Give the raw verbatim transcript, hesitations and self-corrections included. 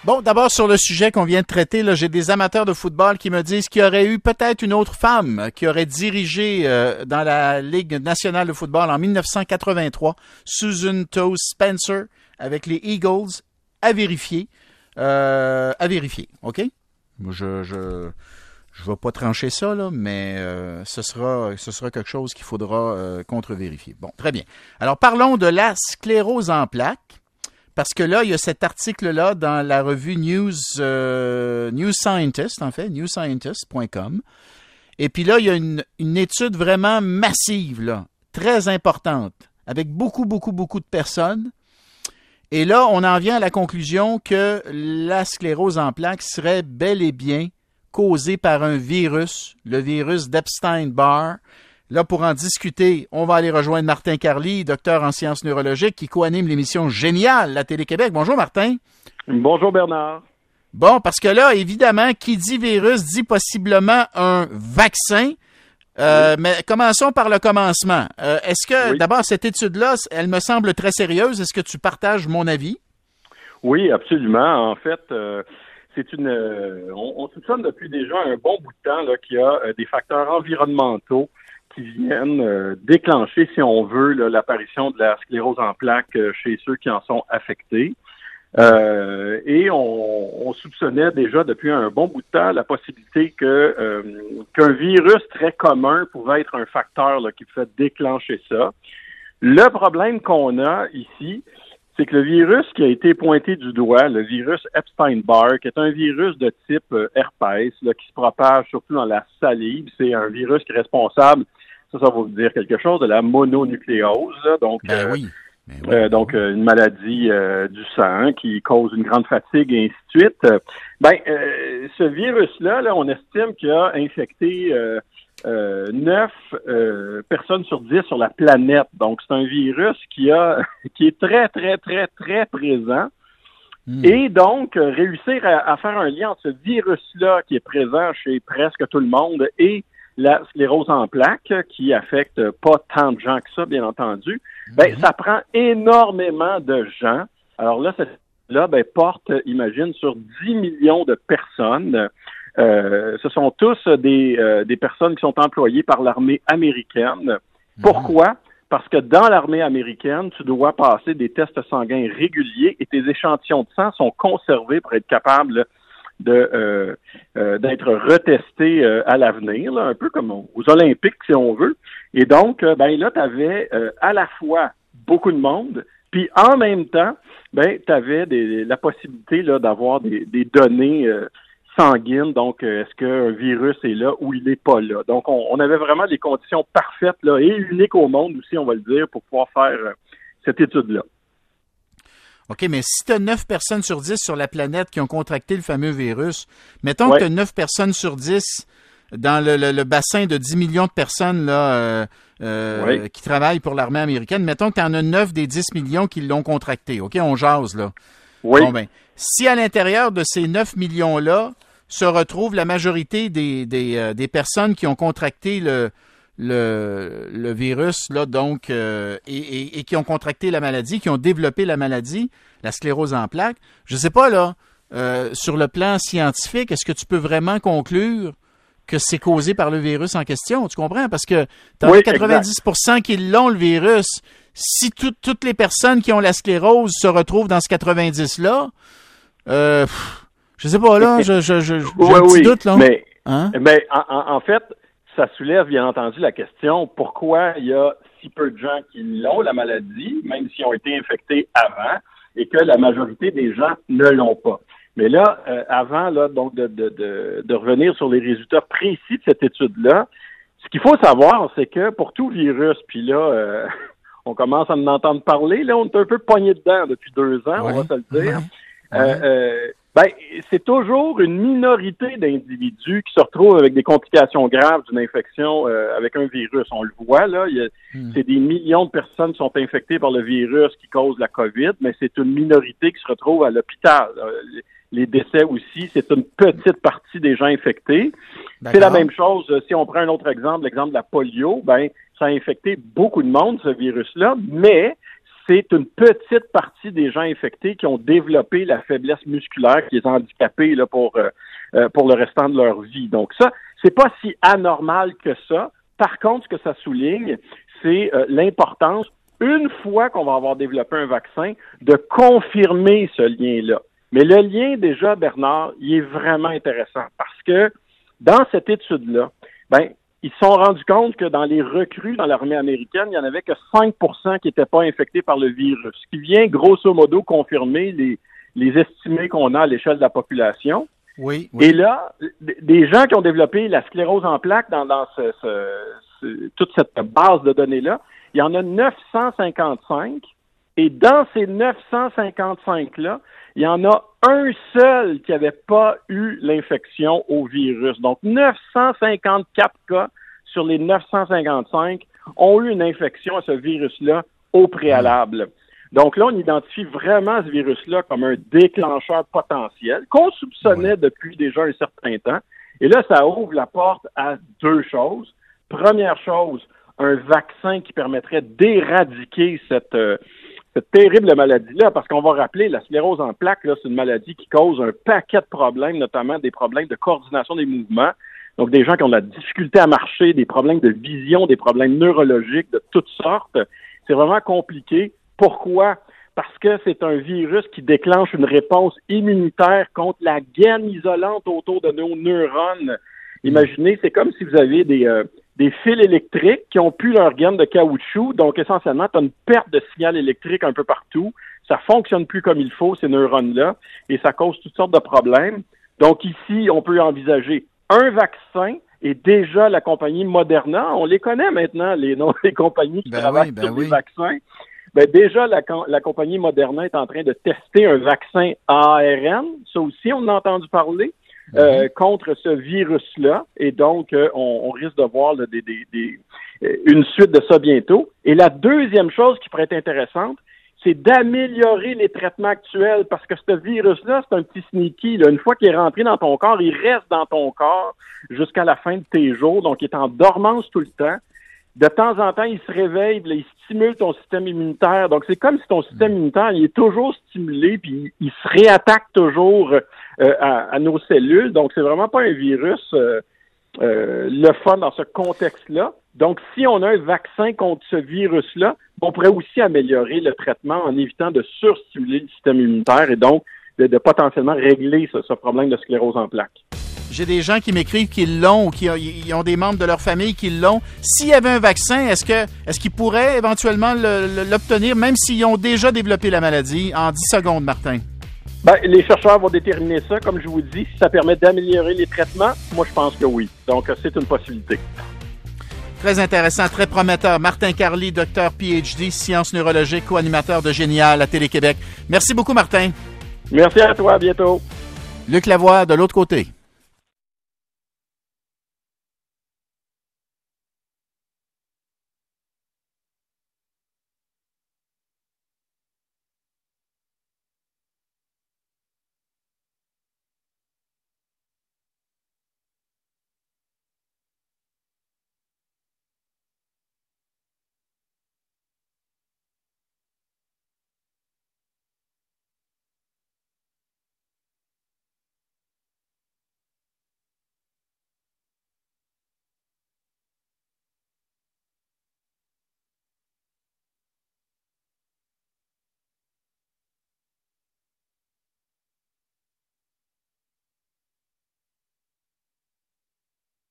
Bon, d'abord, sur le sujet qu'on vient de traiter, là, j'ai des amateurs de football qui me disent qu'il y aurait eu peut-être une autre femme qui aurait dirigé euh, dans la Ligue nationale de football en dix-neuf cent quatre-vingt-trois, Susan Toews Spencer, avec les Eagles, à vérifier. Euh, à vérifier, OK? Je je je vais pas trancher ça, là, mais euh, ce sera ce sera quelque chose qu'il faudra euh, contre-vérifier. Bon, très bien. Alors, parlons de la sclérose en plaques. Parce que là, il y a cet article-là dans la revue News, euh, News Scientist, en fait, news scientist point com. Et puis là, il y a une, une étude vraiment massive, là, très importante, avec beaucoup, beaucoup, beaucoup de personnes. Et là, on en vient à la conclusion que la sclérose en plaques serait bel et bien causée par un virus, le virus d'Epstein-Barr. Là, pour en discuter, on va aller rejoindre Martin Carly, docteur en sciences neurologiques, qui co-anime l'émission Génial à Télé-Québec. Bonjour, Martin. Bonjour, Bernard. Bon, parce que là, évidemment, qui dit virus dit possiblement un vaccin. Euh, oui. Mais commençons par le commencement. Euh, est-ce que, oui. d'abord, cette étude-là, elle me semble très sérieuse. Est-ce que tu partages mon avis? Oui, absolument. En fait, euh, c'est une. Euh, on, on soupçonne depuis déjà un bon bout de temps là, qu'il y a euh, des facteurs environnementaux qui viennent euh, déclencher, si on veut, là, l'apparition de la sclérose en plaques euh, chez ceux qui en sont affectés. Euh, et on, on soupçonnait déjà depuis un bon bout de temps la possibilité que euh, qu'un virus très commun pouvait être un facteur là, qui pouvait déclencher ça. Le problème qu'on a ici, c'est que le virus qui a été pointé du doigt, le virus Epstein-Barr, qui est un virus de type euh, herpès, là, qui se propage surtout dans la salive, c'est un virus qui est responsable, ça, ça va vous dire quelque chose, de la mononucléose, là, donc, ben euh, oui. Ben oui. Euh, donc euh, une maladie euh, du sang qui cause une grande fatigue et ainsi de suite. Euh, ben, euh, ce virus-là, là, on estime qu'il a infecté euh, euh, neuf euh, personnes sur dix sur la planète. Donc, c'est un virus qui a qui est très, très, très, très présent. Mm. Et donc, euh, réussir à, à faire un lien entre ce virus-là qui est présent chez presque tout le monde et la sclérose en plaques, qui affecte pas tant de gens que ça, bien entendu, ben, mm-hmm. ça prend énormément de gens. Alors là, cette-là, ben, porte, imagine, sur dix millions de personnes. Euh, ce sont tous des, euh, des personnes qui sont employées par l'armée américaine. Mm-hmm. Pourquoi? Parce que dans l'armée américaine, tu dois passer des tests sanguins réguliers et tes échantillons de sang sont conservés pour être capables de euh, euh, d'être retesté euh, à l'avenir, là, un peu comme aux Olympiques, si on veut. Et donc, euh, ben là, tu avais euh, à la fois beaucoup de monde, puis en même temps, ben tu avais la possibilité là d'avoir des, des données euh, sanguines. Donc, euh, est-ce qu'un virus est là ou il n'est pas là? Donc, on, on avait vraiment des conditions parfaites là et uniques au monde aussi, on va le dire, pour pouvoir faire euh, cette étude-là. OK, mais si tu as neuf personnes sur dix sur la planète qui ont contracté le fameux virus, mettons ouais. que tu as neuf personnes sur dix dans le, le, le bassin de dix millions de personnes là, euh, euh, ouais. qui travaillent pour l'armée américaine, mettons que tu en as neuf des dix millions qui l'ont contracté. OK, on jase, là. Oui. Bon, ben, si à l'intérieur de ces neuf millions-là se retrouve la majorité des, des, euh, des personnes qui ont contracté le Le, le virus, là, donc, euh, et, et, et qui ont contracté la maladie, qui ont développé la maladie, la sclérose en plaques. Je sais pas, là, euh, sur le plan scientifique, est-ce que tu peux vraiment conclure que c'est causé par le virus en question? Tu comprends? Parce que t'en oui, as quatre-vingt-dix pour cent qui l'ont, le virus. Si tout, toutes les personnes qui ont la sclérose se retrouvent dans ce quatre-vingt-dix-là, euh, pff, je sais pas, là, je, je, je, j'ai oui, un petit oui, doute, là. Mais, hein? mais en, en fait, ça soulève, bien entendu, la question pourquoi il y a si peu de gens qui l'ont, la maladie, même s'ils ont été infectés avant, et que la majorité des gens ne l'ont pas. Mais là, euh, avant là, donc de, de, de, de revenir sur les résultats précis de cette étude-là, ce qu'il faut savoir, c'est que pour tout virus, puis là, euh, on commence à en entendre parler, là, on est un peu pogné dedans depuis deux ans, oui. on va se le dire. Oui. Euh, oui. euh, Ben, c'est toujours une minorité d'individus qui se retrouvent avec des complications graves d'une infection euh, avec un virus. On le voit, là, il y a, mm. c'est des millions de personnes qui sont infectées par le virus qui cause la COVID, mais c'est une minorité qui se retrouve à l'hôpital. Les décès aussi, c'est une petite partie des gens infectés. D'accord. C'est la même chose, si on prend un autre exemple, l'exemple de la polio, ben, ça a infecté beaucoup de monde, ce virus-là, mais c'est une petite partie des gens infectés qui ont développé la faiblesse musculaire, qui est handicapée là, pour, euh, pour le restant de leur vie. Donc ça, c'est pas si anormal que ça. Par contre, ce que ça souligne, c'est euh, l'importance, une fois qu'on va avoir développé un vaccin, de confirmer ce lien-là. Mais le lien, déjà, Bernard, il est vraiment intéressant parce que dans cette étude-là, ben, ils se sont rendus compte que dans les recrues dans l'armée américaine, il n'y en avait que cinq pour cent qui n'étaient pas infectés par le virus, ce qui vient grosso modo confirmer les, les estimés qu'on a à l'échelle de la population. Oui, oui. Et là, des gens qui ont développé la sclérose en plaques dans, dans ce, ce, ce, toute cette base de données-là, il y en a neuf cent cinquante-cinq. Et dans ces neuf cent cinquante-cinq-là, il y en a un seul qui n'avait pas eu l'infection au virus. Donc, neuf cent cinquante-quatre cas sur les neuf cent cinquante-cinq ont eu une infection à ce virus-là au préalable. Donc là, on identifie vraiment ce virus-là comme un déclencheur potentiel qu'on soupçonnait depuis déjà un certain temps. Et là, ça ouvre la porte à deux choses. Première chose, un vaccin qui permettrait d'éradiquer cette... Euh, cette terrible maladie-là, parce qu'on va rappeler, la sclérose en plaques, là, c'est une maladie qui cause un paquet de problèmes, notamment des problèmes de coordination des mouvements. Donc, des gens qui ont de la difficulté à marcher, des problèmes de vision, des problèmes neurologiques de toutes sortes. C'est vraiment compliqué. Pourquoi? Parce que c'est un virus qui déclenche une réponse immunitaire contre la gaine isolante autour de nos neurones. Imaginez, c'est comme si vous avez des... Euh, des fils électriques qui ont pu leur gaine de caoutchouc. Donc, essentiellement, tu as une perte de signal électrique un peu partout. Ça fonctionne plus comme il faut, ces neurones-là, et ça cause toutes sortes de problèmes. Donc, ici, on peut envisager un vaccin, et déjà, la compagnie Moderna, on les connaît maintenant, les noms des compagnies qui ben travaillent oui, ben sur oui. des vaccins. Ben, déjà, la, la compagnie Moderna est en train de tester un vaccin A R N. Ça aussi, on en a entendu parler. Euh, contre ce virus-là, et donc euh, on, on risque de voir là, des, des, des, euh, une suite de ça bientôt. Et la deuxième chose qui pourrait être intéressante, c'est d'améliorer les traitements actuels, parce que ce virus-là, c'est un petit sneaky. Là. Une fois qu'il est rentré dans ton corps, il reste dans ton corps jusqu'à la fin de tes jours, donc il est en dormance tout le temps. De temps en temps, il se réveille, là, il stimule ton système immunitaire. Donc, c'est comme si ton système immunitaire, il est toujours stimulé, puis il, il se réattaque toujours euh, à, à nos cellules. Donc, c'est vraiment pas un virus euh, euh, le fun dans ce contexte-là. Donc, si on a un vaccin contre ce virus-là, on pourrait aussi améliorer le traitement en évitant de surstimuler le système immunitaire et donc de, de potentiellement régler ce, ce problème de sclérose en plaques. J'ai des gens qui m'écrivent qu'ils l'ont ou qui ont, ils ont des membres de leur famille qui l'ont. S'il y avait un vaccin, est-ce que est-ce qu'ils pourraient éventuellement le, le, l'obtenir, même s'ils ont déjà développé la maladie, en dix secondes, Martin? Ben, les chercheurs vont déterminer ça. Comme je vous dis, si ça permet d'améliorer les traitements, moi, je pense que oui. Donc, c'est une possibilité. Très intéressant, très prometteur. Martin Carly, docteur P H D, sciences neurologiques, co-animateur de Génial à Télé-Québec. Merci beaucoup, Martin. Merci à toi. À bientôt. Luc Lavoie, de l'autre côté.